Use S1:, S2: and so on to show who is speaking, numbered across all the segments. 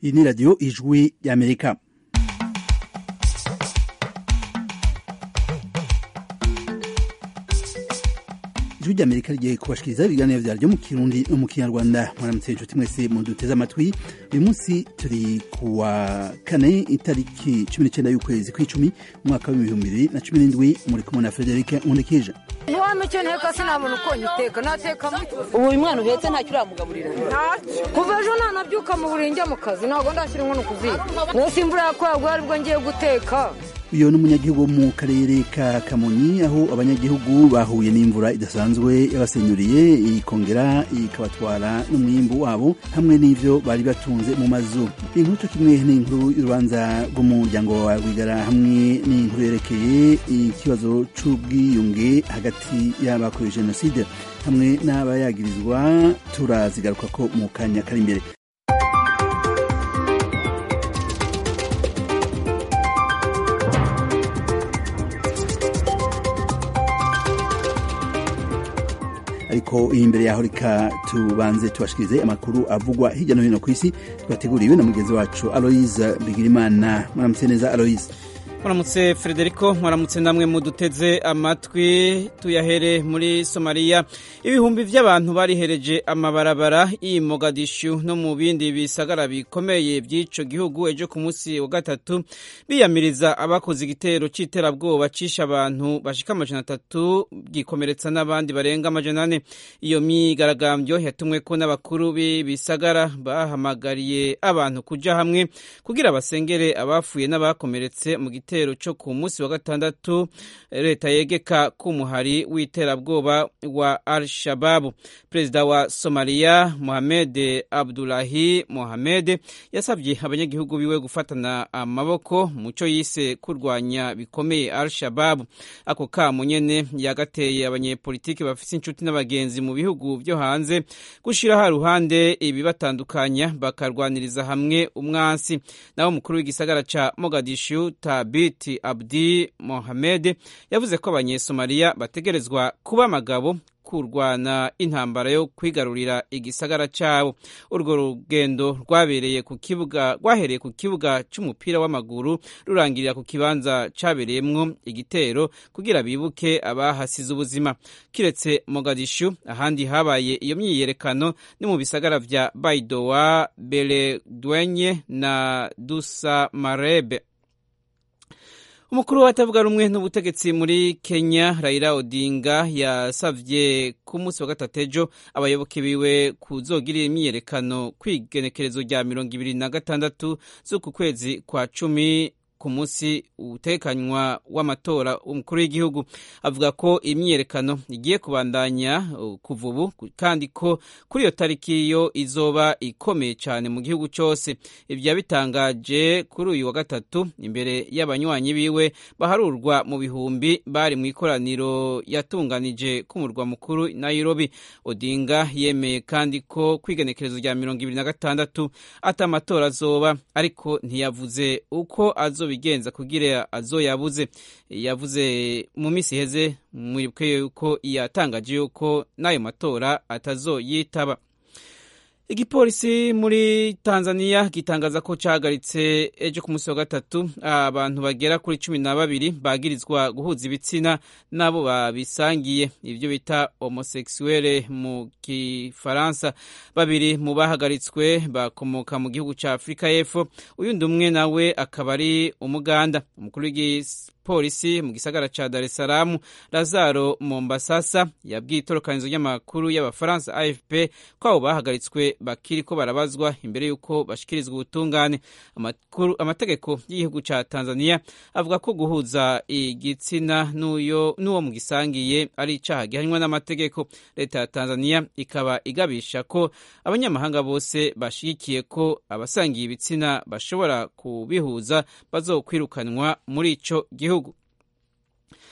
S1: Iyi ni radiyo ijwi y'Amerika. Ijwi ry'Amerika rigiye kubashikiriza ibiganiro vyaryo mu Kirundi no mu Kinyarwanda. Mwaramutse inshuti mwese muduteze amatwi. Uyu munsi turi kuwa kane itariki 19 y'ukwezi kw'icumi umwaka wa 2017 muri kumwe na Frederic Nkundikije.
S2: Ntiwamenya nteka sinabona uko nyiteka nateka
S3: ubu uyu mwana uhetse ntacyo uramugaburira
S2: kuva ejo nanabyuka mu burenge mu kazi ntabwo ndashyira inkono kuziga mwese imvura yakwagwa aribwo ngiye guteka.
S1: Uyu ni umunyagihugu wo mu karere ka Kamonyi aho abanyagihugu bahuye n'imvura idasanzwe yabasenyuriye ikongera ikabatwara n'umwimbu wabo hamwe n'ivyo bari batunze mu mazu. Inkuru cyo kimwe n'inkuru y'urubanza rw'umuryango wa Rwigara hamwe n'inkuru yerekeye ikibazo c'ubwiyunge hagati y'abakorewe jenoside hamwe n'abayagirizwa turazigaruka ko mu kanya kari imbere. Ariko imbere yaho reka tubanze tubashikirize amakuru avugwa hirya no hino ku isi twateguriwe na mugenzi wacu Aloise Bigirimana. Mwaramutse neza Aloise.
S4: Mwaramutse Frederico, mwaramutse namwe muduteze amatwi. Tuyahere muri Somalia. Ibihumbi vy'abantu barihereje amabarabara i Mogadishu no mu bindi bisagara bikomeye by'ico gihugu ejo ku munsi wa gatatu biyamiriza abakoze igitero c'iterabwoba cisha abantu bashika 300 gikomeretsa n'abandi barenga 400. Iyo myigaragambyo yatumwe ko n'abakuru b'ibisagara bahamagariye abantu kuja hamwe kugira basengere abafuye n'abakomeretse mu gitero cyo ku munsi wa gatandatu leta yegeka k'umuhari w'iterabwoba wa Al-Shabaab. Perezida wa Somalia Mohamed Abdullahi Mohamed yasabye abanyagihugu biwe gufatana amaboko muco yise kurwanya bikomeye Al-Shabaab. Ako kamo nyene yagateye abanyepolitiki bafise inshuti n'abagenzi mu bihugu byo hanze gushira ha ruhande ibibatandukanya bakarwaniriza hamwe umwansi. Naho mukuru w'igisagara ca Mogadishu Biti Abdi Mohamed yavuze ko abanyesomalia bategerezwa kuba amagabo kurwana intambara yo kwigarurira igisagara cabo. Urwo rugendo rwahereye ku kibuga c'umupira w'amaguru rurangirira ku kibanza cabereyemwo igitero kugira bibuke abahasize ubuzima. Kiretse Mogadishu, ahandi habaye iyo myiyerekano ni mu bisagara vya Baidoa, Beledweyne na Dusa Marebe. Umukuru w'atavuga rumwe n'ubutegetsi muri Kenya Raila Odinga yasavye ku munsi wa gatatu ejo abayoboke biwe kuzogirira imyiyerekano kwigenekerezo rya 26 z'uku kwezi kwa 10 ku munsi utekanywa w'amatora umukuru w'igihugu. Avuga ko imyiyerekano igiye kubandanya kuva ubu kandi ko kuri iyo tariki yo izoba ikomeye cyane mu gihugu cyose. Ibyo yabitangaje kuri uyu wa gatatu imbere y'abanywanyi biwe baharurwa mu bihumbi bari mu ikoraniro yatunganije ku murwa mukuru Nairobi. Odinga yemeye kandi ko kwigenekerezo rya 26 atamatora azoba, ariko ntiyavuze uko bigenza kugira azoyabuze. Yavuze mu misi heze mwibuke yuko yatangaje yuko nayo matora atazoyitaba. Igipolisi muri Tanzania gitangaza ko cahagaritse ejo ku munsi wa gatatu abantu bagera kuri 12 bagirizwa guhuza ibitsina nabo babisangiye, ivyo bita homosexuel mu Kifaransa. Babiri mu bahagaritswe bakomoka mu gihugu ca Afrika y'Epfo, uyundi umwe nawe akaba ari Umuganda. Umukuru w'igipolisi mu gisagara ca Dar es Salaam Lazaro Mombasasa yabwiye itorokanizo ry'amakuru y'Abafaransa AFP ko abo bahagaritswe bakiriko barabazwa imbere yuko bashikirizwa ubutungane. Amategeko y'igihugu ca Tanzania avuga ko guhuza igitsina n'uwo mu gisangiye ari icaha gihanwa n'amategeko. Leta ya Tanzania ikaba igabisha ko abanyamahanga bose bashigikiye ko abasangiye ibitsina bashobora kubihuza bazokwirukanwa muri ico gihugu.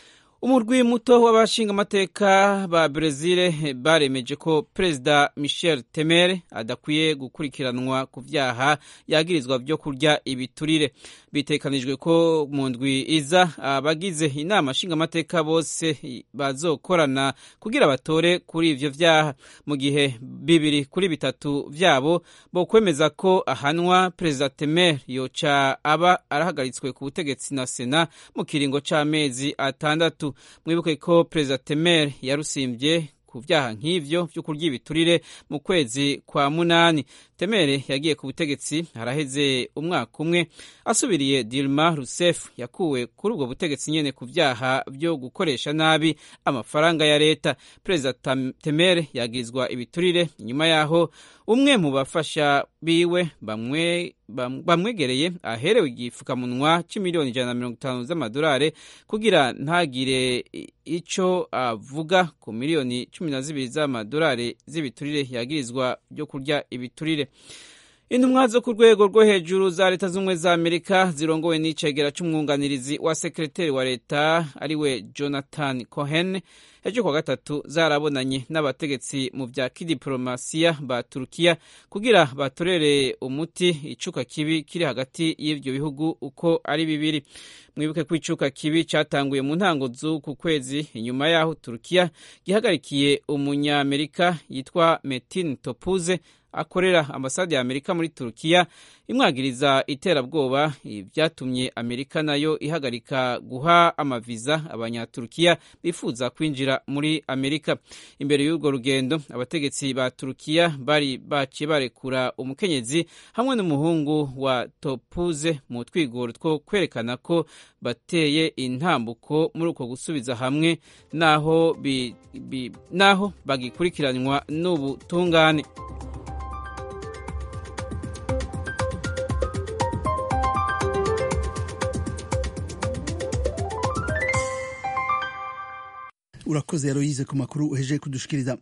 S4: Umurwi muto w'abashinga amateka ba Brezil baremeje ko Perezida Michel Temer adakwiye gukurikiranwa ku vyaha yagirizwa byo kurya ibiturire. Bitekanijwe ko mu ndwi iza abagize inama nshinga amateka bose bazokorana kugira batore kuri ivyo vyaha, mu gihe 2 kuri 3 vyabo bo kwemeza ko ahanwa Perezida Temer yoca aba arahagaritswe ku butegetsi na Sena mu kiringo c'amezi 6. Mwibuke ko Perezida Temer yarusimbye ku vyaha nk'ivyo vyo kurya ibiturire mu kwezi kwa munani. Temer yagiye ku butegetsi haraheze umwaka umwe asubiriye Dilma Rousseff yakuwe kuri ubwo butegetsi nyene ku vyaha vyo gukoresha nabi amafaranga ya leta. Perezida Temer yagirizwa ibiturire nyuma yaho umwe mu bafasha biwe bamwegereye aherewe igifukamunwa c'imiliyoni 150 z'amadolari kugira ntagire ico avuga ku miliyoni 12 z'amadolari z'ibiturire yagirizwa byo kurya ibiturire. Intumwa zo ku rwego rwo hejuru za leta z'ubumwe za Amerika zirongowe n'icegera c'umwunganirizi wa sekreteri wa leta ariwe Jonathan Cohen ejo kwa gatatu zarabonanye n'abategetsi mu vya kidiplomasiya ba Turukiya kugira batorere umuti icuka kibi kiri hagati y'ivyo bihugu uko ari bibiri. Mwibuke ko icuka kibi catanguye mu ntango z'uku kwezi inyuma yaho Turukiya gihagarikiye umunyamerika yitwa Metin Topuze akorera ambasade ya Amerika muri Turukiya imwagiriza iterabwoba. Vyatumye Amerika nayo ihagarika guha amaviza abanyaturukiya bifuza kwinjira muri Amerika. Imbere y'urwo rugendo abategetsi ba Turukiya bari baciye barekura umukenyezi hamwe n'umuhungu wa Topuze mu twigoro two kwerekana ko bateye intambuko muri uko gusubiza hamwe naho bagikurikiranwa n'ubutungane.
S1: Urakoze Aloise ku makuru uhejeje kudushikiriza.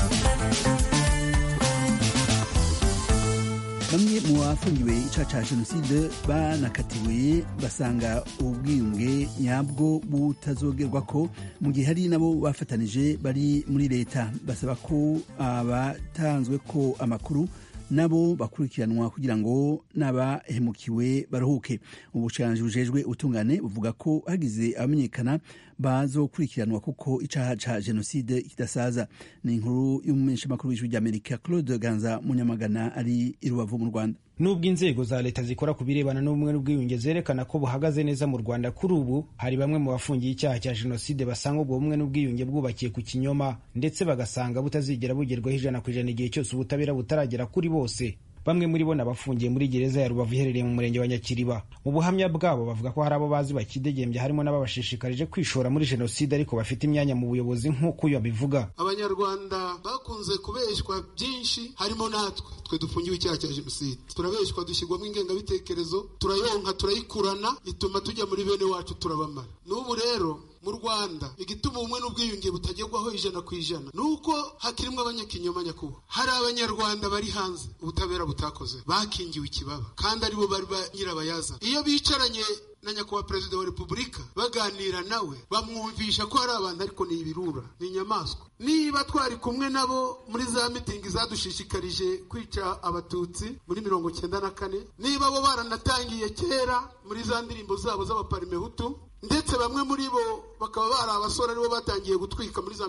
S1: Bamwe mu bafungiwe icaha ca jenoside banakatiwe basanga ubwiyunge nyabwo butazogerwako mu gihe hari nabo bafatanije bari muri leta. Basaba ko abatanzwe ko amakuru nabo bakurikiranwa kugira ngo n'abahemukiwe baruhuke. Ubushikiranganji bujejwe ubutungane buvuga ko hagize abamenyekana bazokurikiranwa kuko icaha ca jenoside kidasaza. Ni inkuru y'umumenyeshamakuru w'ijwi ry'Amerika Claude Ganza Munyamagana ari i Rubavu mu Rwanda.
S5: Nubwo inzego za leta zikora ku birebana n'ubumwe n'ubwiyunge zerekana ko buhagaze neza mu Rwanda kuri ubu, hari bamwe mu bafungiye icyaha cya jenoside basanga ubwo bumwe n'ubwiyunge bwubakiye ku kinyoma ndetse bagasanga butazigera bugerwaho 100% igihe cyose ubutabera butaragera kuri bose. Bamwe muri bo nabafungiye muri gereza ya Rubavu iherereye mu murenge wa Nyakiriba. Mu buhamya bwabo bavuga ko hari abo bazi bakidegembye harimo n'ababashishikarije kwishora muri jenoside ariko bafite imyanya mu buyobozi nk'uko uyu abivuga.
S6: Abanyarwanda bakunze kubeshywa byinshi harimo natwe twe dufungiwe icyaha cya jenoside. Turabeshywa dushyirwamo ingengabitekerezo, turayonka turayikurana ituma tujya muri bene wacu turabamara. N'ubu rero mu Rwanda igituma ubumwe n'ubwiyunge butagerwaho 100% nuko hakirimwe abanyakinyoma nyakubahwa. Hari abanyarwanda bari hanze ubutabera butakoze bakingiwe ikibaba kandi aribo bari nyirabayaza. Iyo bicaranye na nyakubahwa perezida wa repubulika baganira nawe bamwumvisha ko hari abantu ariko ni ibirura, ni inyamaswa. Niba twari kumwe nabo muri za mitingi zadushishikarije kwica abatutsi muri 1994, niba bo baranatangiye kera muri za ndirimbo zabo z'abaparimehutu, ndetse bamwe muri bo bakaba bari abasore aribo batangiye gutwika muri za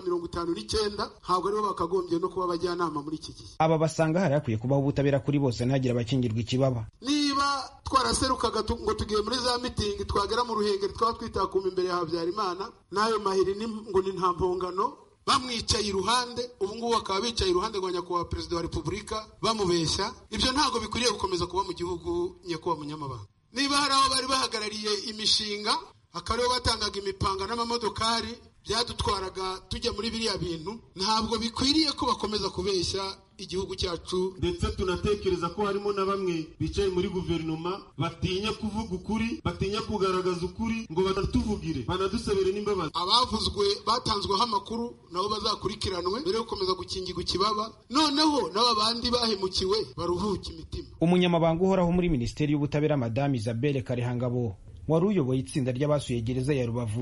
S6: 59, ntabwo aribo bakagombye no kuba abajyanama muri iki gihe.
S5: Aba basanga hari hakwiye kubaho ubutabera kuri bose ntihagire abakingirwa ikibaba.
S6: Niba twaraserukaga ngo tugiye muri za mitingi twagera mu Ruhengeri twaba twitakuma imbere ya Habyarimana n'ayo mahiri ngo ni nta mpongano, bamwicaye iruhande, ubu ngubu bakaba bicaye iruhande rwa nyakubahwa perezida wa repubulika bamubeshya. Ibyo ntabwo bikwiriye gukomeza kuba mu gihugu nyakubahwa munyamabanga. Niba hari aho bari bahagarariye imishinga akariho batangaga imipanga n'amamodokari byadutwaraga tujya muri biriya bintu, ntabwo bikwiriye ko bakomeza kubeshya igihugu cyacu.
S7: Ndetse tunatekereza ko harimo na bamwe bicaye muri guverinoma batinya kuvuga ukuri, batinya kugaragaza ukuri ngo batatuvugire banadusabire n'imbabazi.
S6: Abavuzwe batanzweho amakuru nabo bazakurikiranwe mbere yo gukomeza gukingirwa ikibaba, noneho n'aba bandi bahemukiwe baruhuke imitima.
S5: Umunyamabanga uhoraho muri Minisiteri y'Ubutabera Madame Isabelle Karehangabo wari uyoboye itsinda ry'abasuye gereza ya Rubavu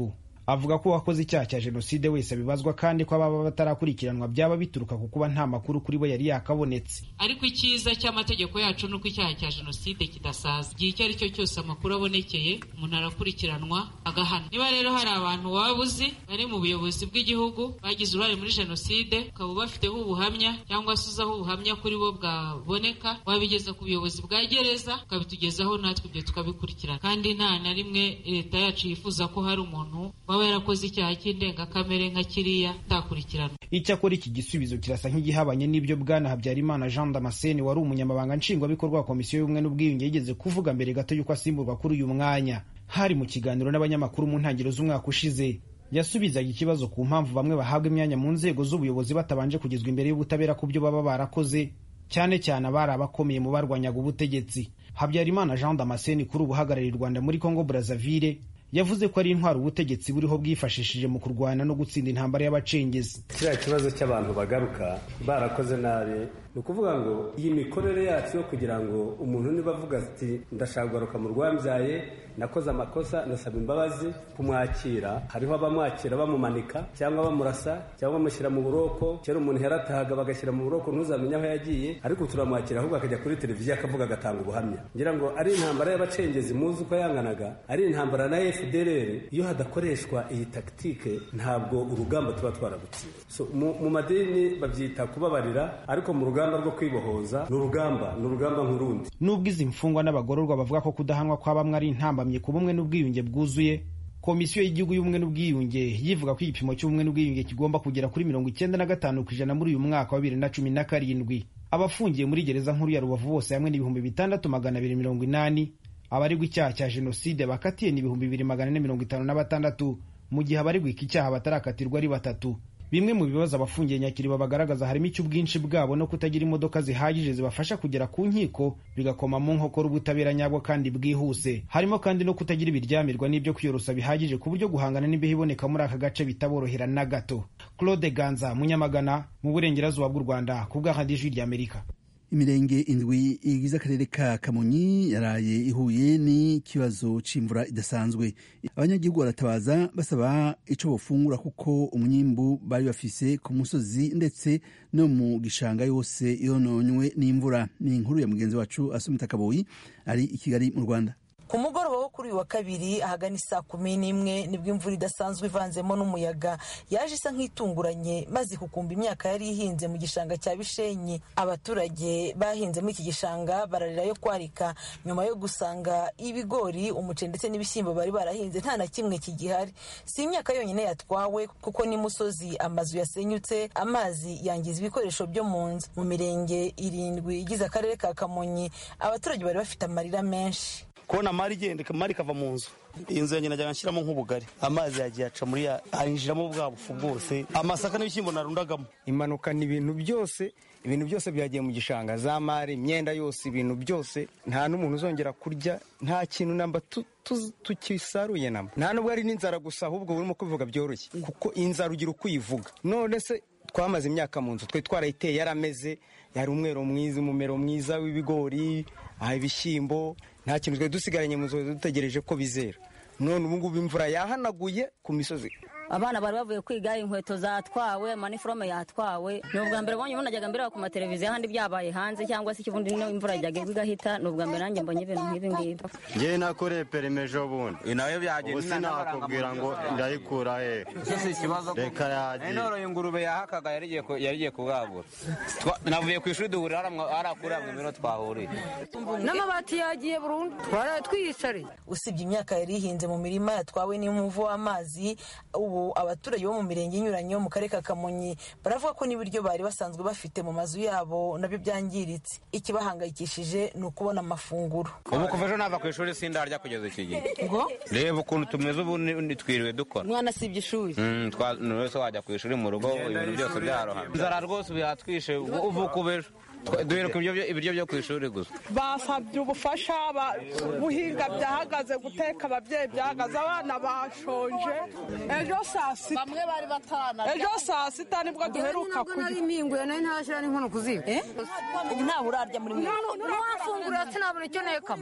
S5: avuga ko uwakoze icyaha cya jenoside wese abibazwa kandi ko ababa batarakurikiranwa byaba bituruka ku kuba nta makuru kuri bo yari yakabonetse.
S8: Ariko icyiza cy'amategeko yacu nuko icyaha cya jenoside kidasaza, igihe icyo ari cyo cyose amakuru abonekeye umuntu arakurikiranwa agahana. Niba rero hari abantu waba uzi bari mu buyobozi bw'igihugu bagize uruhare muri jenoside ukaba bafiteho ubuhamya cyangwa se uzaho ubuhamya kuri bo bwaboneka, wabigeza ku buyobozi bwa gereza ukabitugezaho, natwe ibyo tukabikurikirana. Kandi nta na rimwe leta yacu yifuza ko hari umuntu waba yarakoze icyaha cy'indengakamere nka kiriya atakurikirana.
S5: Icyakora iki gisubizo kirasa nk'igihabanye n'ibyo Bwana Habyarimana Jean Damascene wari umunyamabanga nshingwabikorwa wa komisiyo y'ubumwe n'ubwiyunge yigeze kuvuga mbere gato y'uko asimburwa kuri uyu mwanya. Hari mu kiganiro n'abanyamakuru mu ntangiriro z'umwaka ushize, yasubizaga ikibazo ku mpamvu bamwe bahabwa imyanya mu nzego z'ubuyobozi batabanje kugezwa imbere y'ubutabera ku byo baba barakoze, cyane cyane abari abakomeye mu barwanyaga ubutegetsi. Habyarimana Jean Damascene kuri ubu uhagarariye u Rwanda muri Congo Brazzaville yavuze ko ari intwaro ubutegetsi buriho bwifashishije mu kurwana no gutsinda intambara y'abacengezi.
S9: Kiriya kibazo cy'abantu bagaruka barakoze nabi, ni ukuvuga ngo iyi mikorere yacu yo kugira ngo umuntu niba avuga ati ndashaka kugaruka mu rwambyaye, nakoze amakosa, ndasaba imbabazi, kumwakira, hariho abamwakira bamumanika cyangwa bamurasa cyangwa bamushyira mu buroko. Kera umuntu yaratahaga bagashyira mu buroko ntuzamenye aho yagiye, ariko turamwakira ahubwo akajya kuri televiziyo akavuga agatanga ubuhamya. Ngira ngo ari intambara y'abacengezi muzi uko yanganaga, ari intambara na FDLR, iyo hadakoreshwa iyi taktike ntabwo urugamba tuba twaragutsinda. So, mu madini babyita kubabarira, ariko mu rugamba rwo kwibohoza ni urugamba nk'urundi.
S5: Nubwo izi mfungwa n'abagororwa bavuga ko kudahanwa kwa bamwe ari intambamye ku bumwe n'ubwiyunge bwuzuye, Komisiyo y'Igihugu y'Ubumwe n'Ubwiyunge yivuga ko igipimo cy'ubumwe n'ubwiyunge kigomba kugera kuri 95% muri uyu mwaka wa 2017. Abafungiye muri gereza nkuru ya Rubavu bose hamwe n'ibihumbi 6280, abaregwa icyaha cya jenoside bakatiye ni 2456, mu gihe abaregwa iki cyaha batarakatirwa ari 3. Bimwe mu bibazo abafungiye Nyakiriba bagaragaza harimo icy'ubwinshi bwabo no kutagira imodoka zihagije zibafasha kugera ku nkiko, bigakoma mu nkokora ubutabera nyabwo kandi bwihuse. Harimo kandi no kutagira ibiryamirwa n'ibyo kwiyorosa bihagije ku buryo guhangana n'imbeho iboneka muri aka gace bitaborohera na gato. Claude Ganza, Munyamagana, mu burengerazuba bw'u Rwanda, ku bwa Radio Ijwi ry'Amerika.
S1: Imirenge indwi igize akarere ka Kamonyi yaraye ihuye n'ikibazo c'imvura idasanzwe. Abanyagihugu baratabaza basaba ico bofungura kuko umwimbu bari bafise ku musozi ndetse no mu gishanga yose yononywe n'imvura. Ni inkuru ya mugenzi wacu Asumita Kaboyi ari i Kigali mu Rwanda.
S3: Ku mugoroba wo kuri wa kabiri ahagana saa 11 nibwo imvura idasanzwe ivanzemo n'umuyaga yaje isa nk'itunguranye maze kukumba imyaka yari ihinze mu gishanga cya Bishenyi. Abaturage bahinze muri iki gishanga bararira yo kwarika nyuma yo gusanga ibigori, umuceri ndetse n'ibishyimbo bari barahinze nta na kimwe kigihari. Si imyaka yonyine yatwawe kuko n'imusozi amazu yasenyutse, amazi yangiza ibikoresho byo mu nzu. Mu mirenge 7 igize akarere ka Kamonyi abaturage bari bafite amarira menshi.
S10: Kona mari kava mu nzu, inzu yanjye najyaga nshyiramo nk'ubugari, amazi yagiye aca muri ayinjiramo bwa bufu bwose, amasaka n'ibishyimbo narundagamo.
S11: Impanuka ni ibintu byose byagiye mu gishanga, za mari, imyenda yose, ibintu byose, nta n'umuntu uzongera kurya, nta kintu namba tukisaruye namba. Nta nubwo ari n'inzara gusa, ahubwo burimo kubivuga byoroshye kuko inzara ugira uko uyivuga. None se twamaze imyaka mu nzu, twe twarayiteye yarameze, yari umumero mwiza w'ibigori, ibishyimbo, nta kintu twe dusigaranye mu nzu dutegereje ko bizera. None ubu ngubu imvura yahanaguye ku misozi.
S12: Abana bari bavuye kwiga, inkweto zatwawe, maniforome yatwawe. Ni ubwa mbere bonye najyaga mbere ku mateleviziyo handi byabaye hanze cyangwa se ikivundi imvura yajyaga igahita. Ni ubwa mbere nanjye mbonye ibintu nk'ibi ngibi.
S13: Ngewe nakoreye perimejo bundi
S11: nayo byagenze,
S13: ubu sinakubwira ngo ndayikura he.
S11: Ese ikibazo
S13: reka yagiye
S11: noroye ingurube yahakaga yarigiye kubwagura. Navuye ku ishuri duhurira arakura mu biro twahuriye,
S2: n'amabati yagiye burundu twarayatwiyicariye.
S3: Usibye imyaka yari ihinze mu mirima yatwawe n'umuvu w'amazi, ubu abaturage bo mu mirenge inyuranye yo mu karere ka Kamonyi baravuga ko n'ibiryo bari basanzwe bafite mu mazu yabo nabyo byangiritse. Ikibahangayikishije ni ukubona amafunguro.
S11: Ubu kuva ejo nava ku ishuri sindarya kugeza iki gihe. Reba ukuntu tumeze ubu twiriwe dukora.
S3: Mwana sibye ishuri.
S11: Wese wajya ku ishuri mu rugo ibintu byose byarohamye. Inzara rwose byatwishe ubu kubejo.
S14: duheruka ibiryo byo ku ishuri gusa.
S15: Basabye ubufasha, guhinga byahagaze, guteka ababyeyi byahagaze, abana bashonje. Ejo saa sita nibwo duheruka kurya.
S2: Impinguye nayo ntashira n'inkono kuziba.
S3: Nta burarya muri mwe.
S2: Ntiwafungura sinabona icyo ntekamo.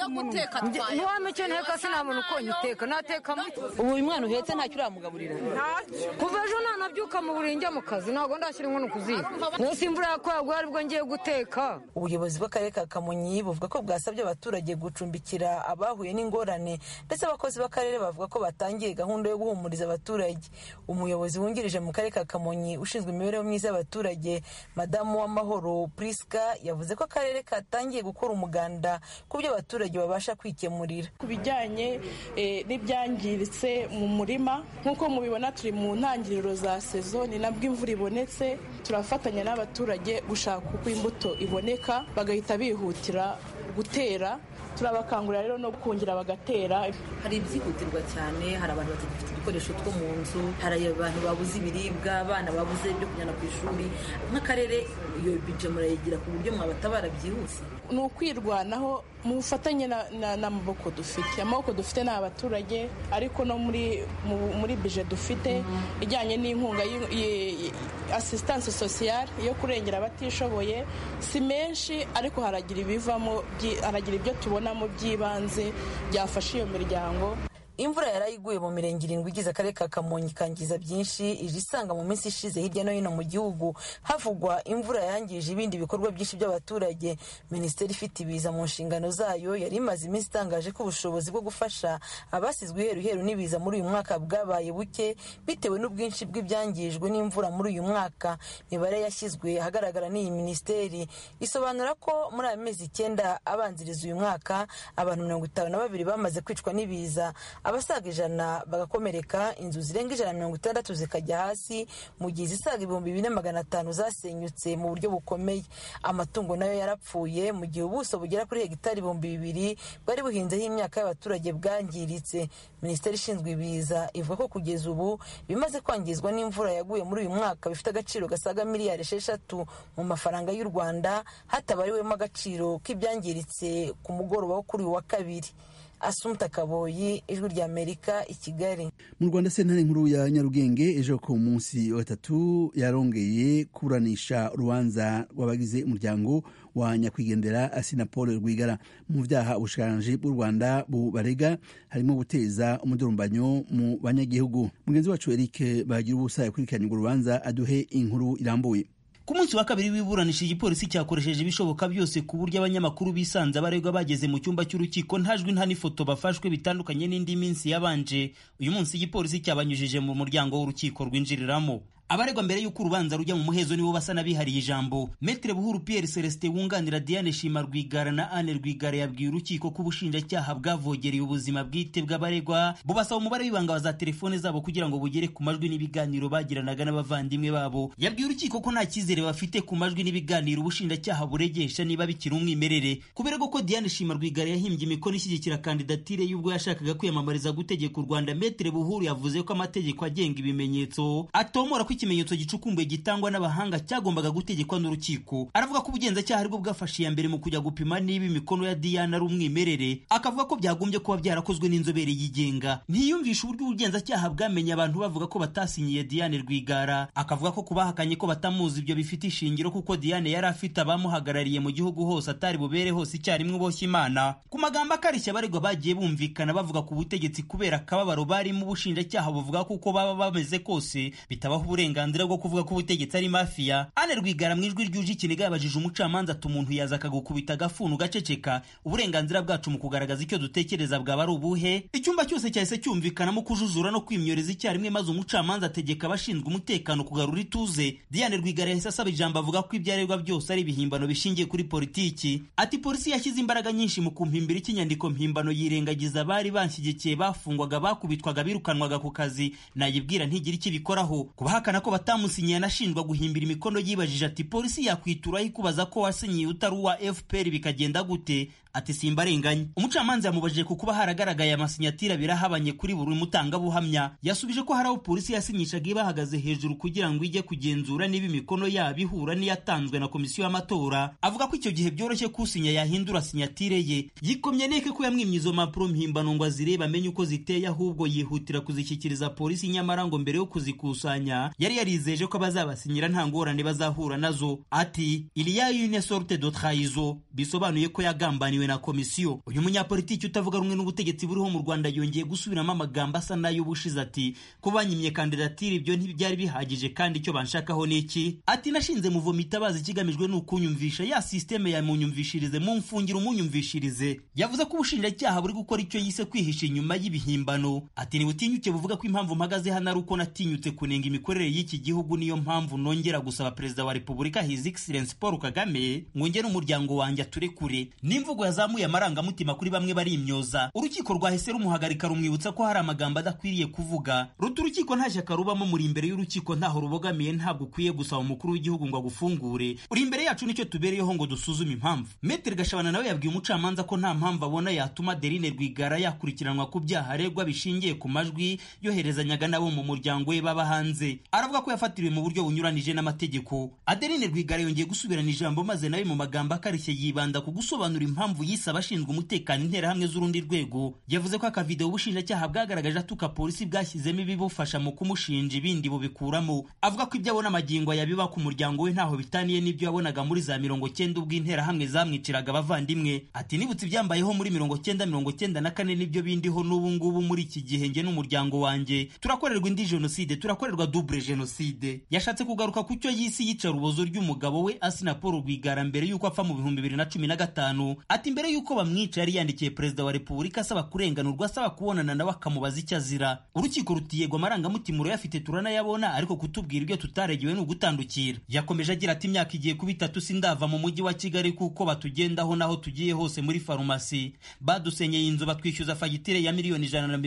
S2: Ntiwamenya icyo nteka sinabona uko nyiteka. Natekamo.
S3: Ubu uyu mwana uhetse ntacyo uramugaburira.
S2: Kuva ejo nanabyuka mu buriri njya mu kazi ntabwo ndashyira inkono kuziba. Munsi imvura yakoraguye aribwo ngiye guteka.
S3: Ubuyobozi bw'akarere ka Kamonyi buvuga ko bwasabye abaturage gucumbikira abahuye n'ingorane ndetse abakozi b'akarere bavuga ko batangiye gahunda yo guhumuriza abaturage. Umuyobozi wungirije mu karere ka Kamonyi ushinzwe imibereho myiza y'abaturage Madamu w'Amahoro Priska yavuze ko akarere katangiye gukora umuganda ku byo abaturage babasha kwikemurira.
S15: Ku bijyanye n'ibyangiritse mu murima nk'uko mubibona turi mu ntangiriro za sezoni nabwo imvura ibonetse, turafatanya n'abaturage gushaka uko imbuto iboneka bagahita bihutira gutera. Turabakangurira rero no kongera bagatera.
S3: Hari ibyihutirwa cyane, hari abantu batagifite udukoresho two mu nzu, hari abantu babuze ibiribwa, abana babuze ibyo kujyana ku ishuri. Nk'akarere iyo bije murayigira ku buryo mwabatabara byihuse.
S15: Ni ukwirwanaho mu bufatanye n'amaboko dufite. Amaboko dufite ni abaturage, ariko no muri bije dufite ijyanye n'inkunga assistance sociale yo kurengera abatishoboye si menshi, ariko haragira ibivamo, haragira ibyo tubonamo by'ibanze byafasha iyo miryango.
S3: Imvura yarayiguye mu mirenge 7 igize akarere ka Kamonyi kangiza byinshi, ije isanga mu minsi ishize hirya no hino mu gihugu havugwa imvura yangije ibindi bikorwa byinshi by'abaturage. Minisiteri ifite ibiza mu nshingano zayo yari imaze iminsi itangaje ko ubushobozi bwo gufasha abasizwe iheruheru n'ibiza muri uyu mwaka bwabaye buke bitewe n'ubwinshi bw'ibyangijwe n'imvura muri uyu mwaka. Imibare yashyizwe ahagaragara n'iyi minisiteri isobanura ko muri aya mezi 9 abanziriza uyu mwaka abantu 52 bamaze kwicwa n'ibiza, abasaga 100 bagakomereka, inzu zirenga 160 zikajya hasi, mu gihe zisaga 2500 zasenyutse mu buryo bukomeye. Amatungo nayo yarapfuye mu gihe ubuso bugera kuri hegitari 2000 bwari buhinzeho imyaka y'abaturage bwangiritse. Minisiteri ishinzwe ibiza ivuga ko kugeza ubu bimaze kwangizwa n'imvura yaguye muri uyu mwaka bifite agaciro gasaga miliyari 6 mu mafaranga y'u Rwanda, hatabariwemo agaciro k'ibyangiritse ku mugoroba wo kuri wa kabiri. Asumta Kaboyi, Ijwi rya Amerika, i Kigali.
S1: Mu Rwanda sentare nkuru ya Nyarugenge ejo ku munsi wa 3 yarongeye kuburanisha urubanza rw'abagize umuryango wa nyakwigendera Asina Paul Rwigara mu vyaha ubushikiranganje bw'u Rwanda bubarega harimo guteza umudurumbanyo mu banyagihugu. Mugenzi wacu Eric bagira ubusa yakurikiranye urubanza aduhe inkuru irambuye.
S16: Ku munsi wa kabiri w'iburanisha igipolisi cyakoresheje ibishoboka byose ku buryo abanyamakuru bisanze abaregwa bageze mu cyumba cy'urukiko ntajwi nta n'ifoto bafashwe, bitandukanye n'indi minsi yabanje. Uyu munsi igipolisi cyabanyujije mu muryango w'urukiko rwinjiriramo. Abaregwa mbere y'uko urubanza rujya mu muhezo nibo basa n'abihariye ijambo. Maître Buhuru Pierre Celestin wunganira Diane Shima Rwigara na Anne Rwigara yabwiye urukiko ko ubushinjacyaha bwavogereye ubuzima bwite bw'abaregwa, bubasaba umubare w'ibanga za telefone zabo kugira ngo bugere ku majwi n'ibiganiro bagiranaga n'abavandimwe babo. Yabwiye urukiko ko nta cyizere bafite ku majwi n'ibiganiro ubushinjacyaha buregesha niba bikiri umwimerere. Kuberego ko Diane Shima Rwigara yahimbye imikono ishyigikira kandidatire y'ubwo yashakaga kwiyamamariza gutegeka u Rwanda, Maître Buhuru yavuze ko amategeko agenga ibimenyetso atomora ko ikimenyetso gicukumbuye gitangwa n'abahanga cyagombaga gutegekwa n'urukiko. Aravuga ko ubugenzacyaha aribwo bwafashe iya mbere mu kujya gupima niba imikono ya Diane ari umwimerere, akavuga ko byagombye kuba byarakozwe n'inzobere yigenga. Ntiyumvisha uburyo ubugenzacyaha bwamenye abantu bavuga ko batasinyiye Diane Rwigara, akavuga ko kubahakanye ko batamuzi ibyo bifite ishingiro kuko Diane yari afite abamuhagarariye mu gihugu hose atari bubere hose icyarimwe uboshye Imana. Ku magambo akarishya abaregwa bagiye bumvikana bavuga ku butegetsi kubera akababaro barimo, ubushinjacyaha buvuga ko uko baba bameze kose bitabaho uburenganzira bwo kuvuga ko ubutegetsi ari mafia. Anne Rwigara mu ijwi ryuje ikiniga yabajije umucamanza ati umuntu yaza akagukubita agafunu gaceceka, uburenganzira bwacu mu kugaragaza icyo dutekereza bwaba ari ubuhe? Icyumba cyose cyahise cyumvikanamo kujujura no kwimyoreza icyarimwe, maze umucamanza ategeka abashinzwe umutekano kugarura ituze. Diane Rwigara yahise asaba ijambo avuga ko ibyarerwa byose ari ibihimbano bishingiye kuri politiki. Ati polisi yashyize imbaraga nyinshi mu kumpimbira ikinyandiko mpimbano, yirengagiza abari banshyigikiye bafungwaga, bakubitwaga, birukanwaga ku kazi, nayibwira ntigira icyo bikoraho. Kubahakana ahakana ko batamusinyiye anashinjwa guhimbira imikono yibajije ati polisi yakwituraho ikubaza ko wasinyiye utari uwa FPR bikagenda gute? Ati simbarenganye. Umucamanza yamubajije ku kuba haragaragaye amasinyatira birahabanye kuri buri mutangabuhamya. Yasubije ko hari aho polisi yasinyishaga ibahagaze hejuru kugira ngo ijye kugenzura niba imikono yabo ihura n'iyatanzwe na komisiyo y'amatora. Avuga ko icyo gihe byoroshye kusinya yahindura sinyatire ye. Yikomye neke ko yamwimye izo mpapuro mpimbano ngo azirebe amenye uko ziteye, ahubwo yihutira kuzishyikiriza polisi, nyamara ngo mbere yo kuzikusanya yari yarizeje ko bazabasinyira nta ngorane bazahura nazo. Ati il y a une sorte de trahison, bisobanuye ko yagambaniwe na komisiyo. Uyu munyapolitiki utavuga rumwe n'ubutegetsi buriho mu Rwanda yongeye gusubiramo amagambo asa nayo bushize ati ko banyimye kandidatire ibyo ntibyari bihagije kandi icyo banshakaho ni iki. Ati nashinze muvumo itabazi kigamijwe n'ukunyumvisha ya systeme ya munyumvishirize mu mfungira umunyumvishirize. Yavuze ko ubushinjacyaha buri gukora icyo yise kwihisha inyuma y'ibihimbano. Ati ni butinyuke buvuga ko impamvu mpagaze hano ari uko natinyutse kunenga imikorere y'iki gihugu, niyo mpamvu nongera gusaba Perezida wa Repubulika His Excellency Paul Kagame ngongera umuryango wanjye aturekure. N'imvugo yazamuye amarangamutima kuri bamwe bari imyoza. Urukiko rwahise rumuhagarika rumwibutsa ko hari amagambo adakwiriye kuvuga. Ruta urukiko nta shyaka rubamo, muri imbere y'urukiko ntaho rubogamiye, ntabwo ukwiye gusaba umukuru w'igihugu ngo agufungure. Uri imbere yacu nicyo tubereyeho ngo dusuzume impamvu. Maître Gashabana nawe yabwiye umucamanza ko nta mpamvu abona yatuma Adeline Rwigara yakurikiranwa ku byaha aregwa bishingiye ku majwi yoherezanyaga nabo mu muryango we baba hanze. Aravuga ko yafatiriwe mu buryo bunyuranije n'amategeko. Adeline Rwigara yongeye gusubirana ijambo maze nawe mu magambo akarishye yibanda ku gusobanura impamvu yise abashinzwe umutekano interahamwe z'urundi rwego. Yavuze ko akavideo ubushinjacyaha bwagaragaje atuka polisi bwashyizemo ibibufasha mu kumushinja ibindi bubikuramo. Avuga ko ibyo abona amagingo yabiba ku muryango we ntaho bitaniye n'ibyo yabonaga muri za 90 ubwo interahamwe zamwiciraga abavandimwe. Ati nibutse ibyambayeho muri 1994 nibyo bindiho n'ubu ngubu muri iki gihe nge n'umuryango wanjye turakorerwa indi jenoside, turakorerwa double jenoside. Yashatse kugaruka ku cyo yisi yica rubozo ry'umugabo we Asina Paul Rwigara mbere yuko apfa mu 2015. Ati mbere yuko bamwica yari yandikiye Perezida wa Repubulika asaba kurenganurwa, asaba kubonana nawe akamubaza icyo azira. Urukiko rutiyegwa amarangamutima urayafite turanayabona, ariko kutubwira ibyo tutaregewe ni ugutandukira. Yakomeje agira ati imyaka igiye kuba 3 sindava mu mujyi wa Kigali kuko batugendaho naho tugiye hose muri farumasi. Badusenyeye inzu batwishyuza fagitire ya miliyoni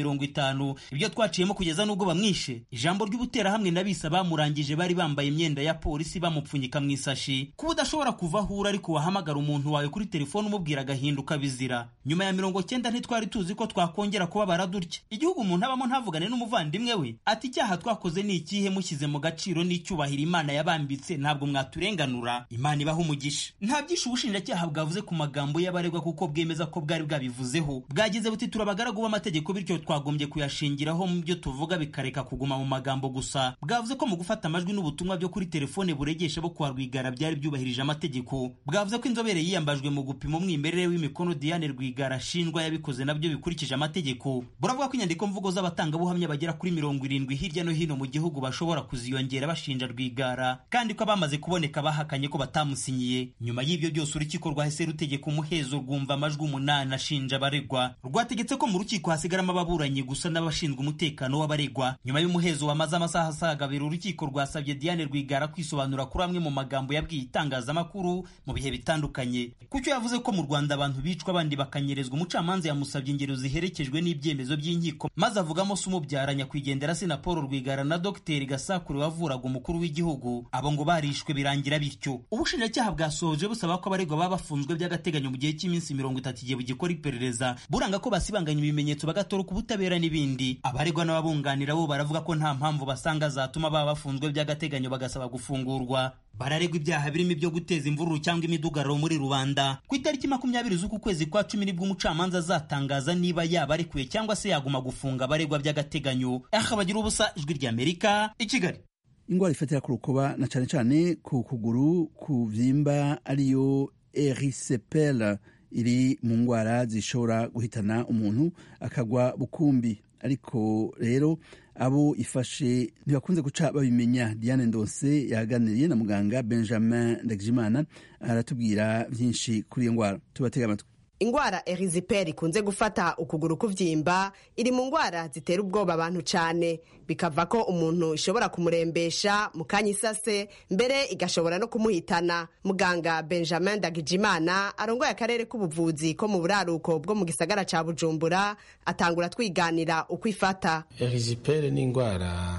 S16: 150. Ibyo twaciyemo kugeza nubwo bamwishe. Ijambo ry'ubutera hamwe nabisa bamurangije bari bambaye imyenda ya polisi bamupfunyika mu isashi. Kuba udashobora kuva hura ariko wahamagara umuntu wawe kuri telefone umubwira agahinduka bizira. Nyuma ya 90 ntitwari tuzi ko twakongera kuba baradurya. Igihugu umuntu abamo ntavugane n'umuvandimwe we. Ati icyaha twakoze ni ikihe mushyize mu gaciro n'icyubahiro Imana yabambitse, ntabwo mwaturenganura. Imana ibaha umugisha. Nta byishe ubushinjacyaha bwavuze ku magambo y'abaregwa kuko bwemeza ko bwari bwabivuzeho. Bwagize buti turabagaragu b'amategeko bityo twagombye kuyashingiraho mu byo tuvuga bikareka kuguma mu magambo gusa. Bwavuze ko mu gufata amajwi n'ubutumwa byo kuri telefone buregesha bo kwa Rwigara byari byubahirije amategeko. Bwavuze ko inzobere yiyambajwe mu gupima umwimerere w'imikono Diane Rwigara ashinjwa yabikoze nabyo bikurikije amategeko. Buravuga ko inyandiko mvugo z'abatangabuhamya bagera kuri 70 hirya no hino mu gihugu bashobora kuziyongera bashinja Rwigara, kandi ko abamaze kuboneka bahakanye ko batamusinyiye. Nyuma y'ibyo byose urukiko rwahise rutegeka umuhezo rwumva amajwi 8 ashinja abaregwa. Rwategetse ko mu rukiko hasigaramo ababuranyi gusa n'abashinzwe umutekano w'abaregwa. Nyuma y'umuhezo wamaze amasaha asaga 2 urukiko rwasabye Diane Rwigara kwisobanura kuri amwe mu magambo yabwiye itangazamakuru mu bihe bitandukanye. Kucyo yavuze ko mu Rwanda abantu bicwa abandi bakanyerezwa, umucamanza yamusabye ingero ziherekejwe n'ibyemezo by'inkiko, maze avugamo se umubyaranya kwigendera Asina Paul Rwigara na Dr Gasakure wavuraga umukuru w'igihugu. Abo ngo barishwe birangira bityo. Ubushinjacyaha bwasohoje busaba ko abaregwa baba bafunzwe by'agateganyo mu gihe cy'iminsi 30 igihe bugikora iperereza, buranga ko basibanganya ibimenyetso bagatoroka ubutabera n'ibindi. Abaregwa n'ababunganira bo baravuga ko nta mpamvu basanga zatuma baba bafunzwe by'agateganyo bagasaba gufungurwa. Bararegwa ibyaha birimo ibyo guteza imvururu cyangwa imidugararo muri rubanda. Ku itariki 20 z'uku kwezi kwa 10 nibwo umucamanza azatangaza niba yaba arekuye cyangwa se yaguma gufunga abaregwa by'agateganyo. Bagira ubusa, Ijwi ry'Amerika, i Kigali.
S1: Ingwara ifatira ku rukoba na cyane cyane ku kuguru ku vyimba ariyo erysipelas iri mu ngwara zishobora guhitana umuntu akagwa bukumbi. Ariko rero abo ifashe ntibakunze guca babimenya. Diane Ndonse yaganiriye na muganga Benjamin Ndagijimana aratubwira byinshi kuri iyo ngwara. Tubatega amatwi.
S17: Ingwara erysipelas ikunze gufata ukuguru kuvyimba iri mu ngwara zitera ubwoba abantu cyane, bikava ko umuntu ishobora kumurembesha mu kanya isase, mbere igashobora no kumuhitana. Muganga Benjamin Ndagijimana arongoye akarere k'ubuvuzi ko mu buraruko bwo mu gisagara ca Bujumbura atangura twiganira uko ifata.
S18: Erysipelas ni ingwara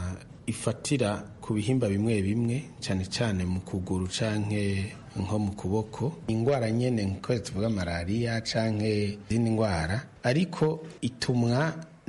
S18: ifatira ku bihimba bimwe bimwe cyane cyane mu kuguru canke nko mu kuboko, ingwara nyene nko tuvuga malaria canke izindi ngwara, ariko itumwa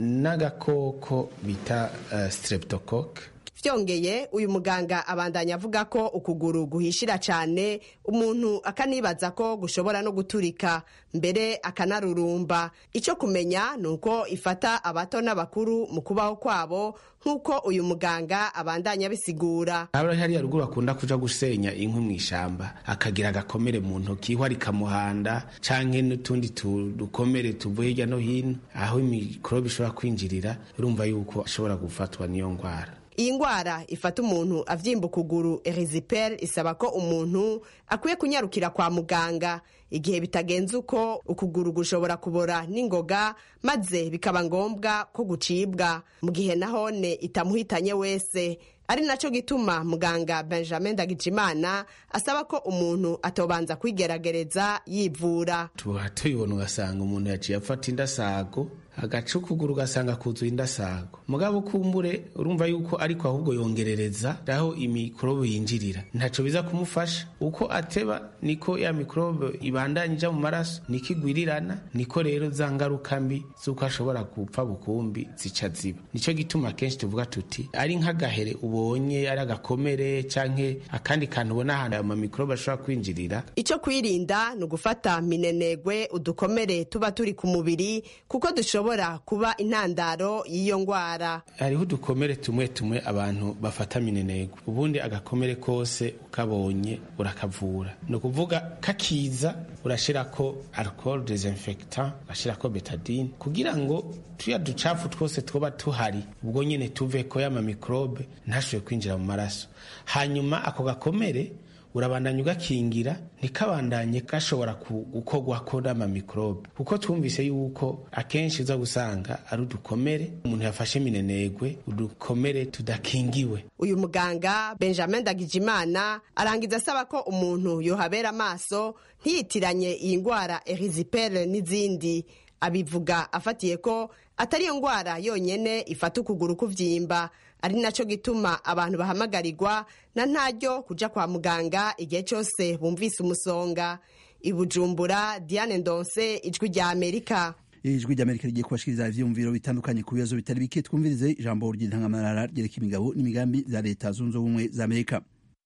S18: n'agakoko bita streptocoque.
S17: Vyongeye uyu muganga abandanya avuga ko ukuguru guhishira cyane, umuntu akanibaza ko gushobora no guturika, mbere akanarurumba. Ico kumenya nuko ifata abato n'abakuru mu kubaho kwabo, nkuko uyu muganga abandanya bisigura.
S18: Hari ruguru akunda kuja gusenya inkwi mw'ishamba, akagira agakomere mu ntoki, ihwa rikamuhanda canke n'utundi dukomere tuvuye hirya no hino, aho imikorobe ishobora kwinjirira, urumva yuko ashobora gufatwa n'iyo ngwara.
S17: Iyi ngwara ifata umuntu avyimba ukuguru erysipelas isaba ko umuntu akwiye kunyarukira kwa muganga. Igihe bitagenze uko, ukuguru gushobora kubora n'ingoga, maze bikaba ngombwa ko gucibwa, mu gihe nahone itamuhitanye wese. Ari naco gituma muganga Benjamin Ndagijimana asaba ko umuntu atobanza kwigeragereza yivura.
S18: Tuyibona ugasanga umuntu yaciye afata indasago, agaca ukuguru ugasanga kuzuye indasago, mugabo kumbure urumva yuko ariko ahubwo yongerereza aho imikorobe yinjirira, ntaco biza kumufasha. Uko ateba niko ya mikorobe ibandanya mu maraso, niko igwirirana, niko rero za ngaruka mbi z'uko ashobora gupfa bukumbi zica ziba. Nico gituma kenshi tuvuga tuti ari nk'agahere ubonye, ari agakomere canke akandi kantu ubona ahantu ama mikorobe ashobora kwinjirira,
S17: ico kwirinda ni ugufata minenegwe udukomere tuba turi ku mubiri, kuko dushobora kuba intandaro y'iyo ngwara.
S18: Hariho udukomere tumwe tumwe abantu bafata minenegwe, ubundi agakomere kose ukabonye urakavura. No kuvuga kakiza urashirako alcohol desinfectant, urashirako betadine, kugira ngo tuya ducafu twose twoba tuhari ubwo nyene tuveko y'ama mikrobe ntashobore kwinjira mu maraso. Hanyuma ako gakomere urabandanya ugakingira, ntikabandanye gashobora gukorwako n'ama mikrobe, kuko twumvise yuko akenshi uza gusanga ari udukomere umuntu yafashe minenegwe, udukomere tudakingiwe.
S17: Uyu muganga Benjamin Ndagijimana arangiza asaba ko umuntu yohabera amaso ntiyitiranye iyi ngwara erysipelas n'izindi. Abivuga afatiye ko atari iyo ngwara yonyene ifata ukuguru kuvyimba, ari naco gituma abantu bahamagarirwa na ntaryo kuja kwa muganga igihe cyose bumvise umusonga. I Bujumbura, Diane Ndonse, Ijwi rya Amerika.
S1: Ijwi rya Amerika rigiye kubashikiriza ivyumviro bitandukanye ku bibazo bitari bike. Twumvirize ijambo ry'intangamarara ryereka imigabo n'imigambi za Leta Zunze Ubumwe za Amerika.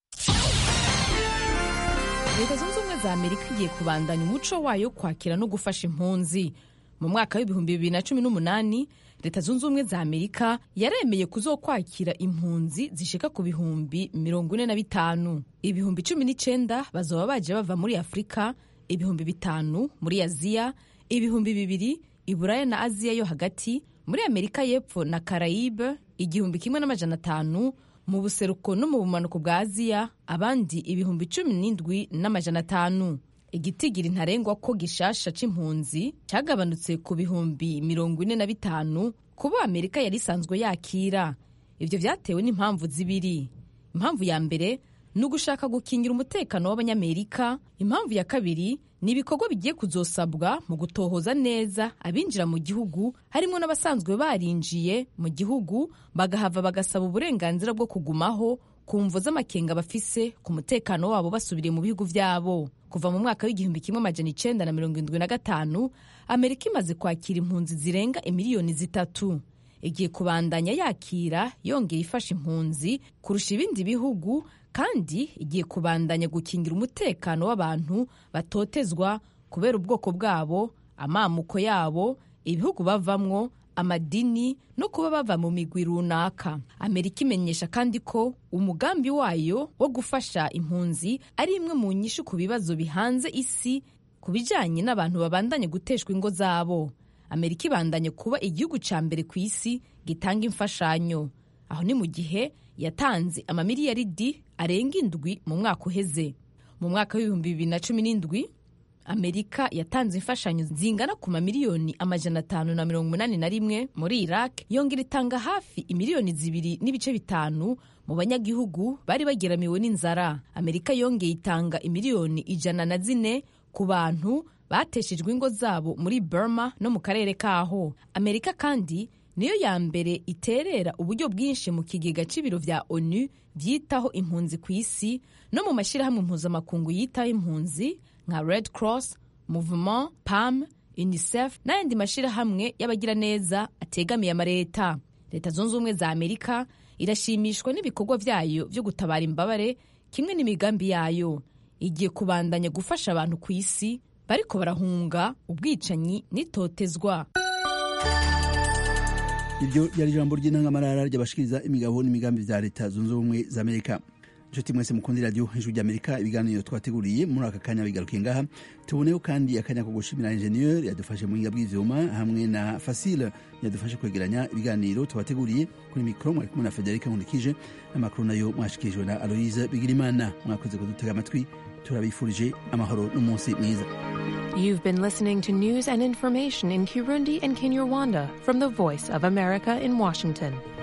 S19: Leta Zunze Ubumwe za Amerika igiye kubandanya umuco wayo kwakira no gufasha impunzi. Mu mwaka w'ibihumbi 2018 Leta Zunze Ubumwe za Amerika yaremeye kuzokwakira impunzi zishika ku bihumbi 45. Ibihumbi 19 bazoba baje bava muri Afrika, ibihumbi 5 muri Aziya, ibihumbi 2 i Buraya na Aziya yo hagati, muri Amerika y'Epfo na Caraïbe, igihumbi 1,500 mu buseruko no mu bumanuko bwa Aziya, abandi ibihumbi 17,500. Igitigiri ntarengwa ko gishasha c'impunzi cyagabanutse ku bihumbi 45 kuba Amerika yari isanzwe yakira. Ivyo vyatewe n'impamvu zibiri. Impamvu ya mbere ni ugushaka gukingira umutekano w'Abanyamerika. Impamvu ya kabiri ni ibikorwa bigiye kuzosabwa mu gutohoza neza abinjira mu gihugu, harimo n'abasanzwe barinjiye mu gihugu bagahava bagasaba uburenganzira bwo kugumaho ku mvo z'amakenga bafise ku mutekano wabo basubiriye mu bihugu vyabo. Kuva mu mwaka w'igihumbi 1975 Amerika imaze kwakira impunzi zirenga imiliyoni 3. Igiye kubandanya yakira yongeye ifasha impunzi kurusha ibindi bihugu, kandi igiye kubandanya gukingira umutekano w'abantu batotezwa kubera ubwoko bwabo, amamuko yabo, ibihugu bavamwo, amadini no kuba bava mu migwi runaka. Amerika imenyesha kandi ko umugambi wayo wo gufasha impunzi ari imwe mu nyishu ku bibazo bihanze isi ku bijanye n'abantu babandanye guteshwa ingo zabo. Amerika ibandanye kuba igihugu ca mbere ku isi gitanga imfashanyo. Aho ni mu gihe yatanze amamiliyaridi arenga 7 mu mwaka uheze. Mu mwaka w'ibihumbi 2017 Amerika yatanze imfashanyo zingana ku mamiliyoni 581 muri Iraq, yongera itanga hafi imiliyoni 2.5 mu banyagihugu bari bageramiwe n'inzara. Amerika yongeye itanga imiliyoni 104 ku bantu bateshejwe ingo zabo muri Burma no mu karere kaho. Amerika kandi niyo ya mbere iterera uburyo bwinshi mu kigega c'ibiro vya ONU vyitaho impunzi ku isi no mu mashirahamwe mpuzamakungu yitaho impunzi nka Red Cross, Movement, PAM, UNICEF n'ayandi mashirahamwe y'abagiraneza ategamiye amareta. Leta zunze ubumwe za Amerika irashimishwa n'ibikorwa vyayo vyo gutabara imbabare kimwe n'imigambi yayo. Igiye kubandanya gufasha abantu ku isi bariko barahunga ubwicanyi n'itotezwa.
S1: Iryo ryari ijambo ry'intangamarara ry'abashikiriza imigabo n'imigambi vya Leta zunze ubumwe za Amerika. Nshuti mwese mukundi radio Ijwi ry'Amerika, ibiganiro twateguriye muri aka kanya bigarukiye ngaha. Tuboneyeho kandi akanya ko gushimira ingenieur yadufashe mu buhinga bw'ivyuma hamwe na Facile yadufashe kwegeranya ibiganiro twateguriye. Kuri mikro mwari kumwe na Federica Nkundikije, amakuru nayo mwashikirijwe na Aloise Bigirimana. Mwakoze kudutega amatwi, turabifurije amahoro n'umunsi mwiza.
S20: You've been listening to news and information in Kirundi and Kinyarwanda from the Voice of America in Washington.